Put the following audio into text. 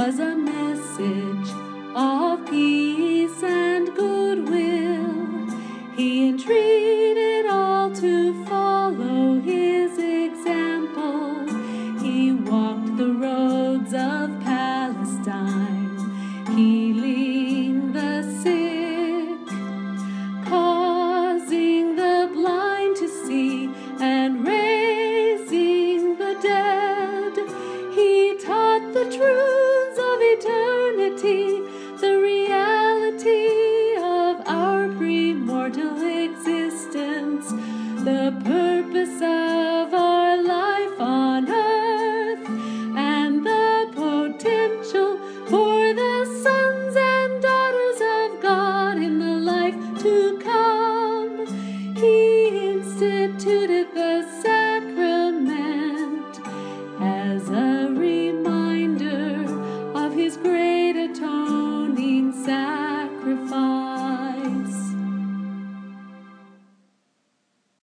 was a message of peace and goodwill. He entreated all to follow his example. He walked the roads of Palestine, healing the sick, causing the blind to see, and raising the dead. He taught the truths of eternity, the reality of our premortal existence, the purpose of our life on earth, and the potential for the sons and daughters of God in the life to come.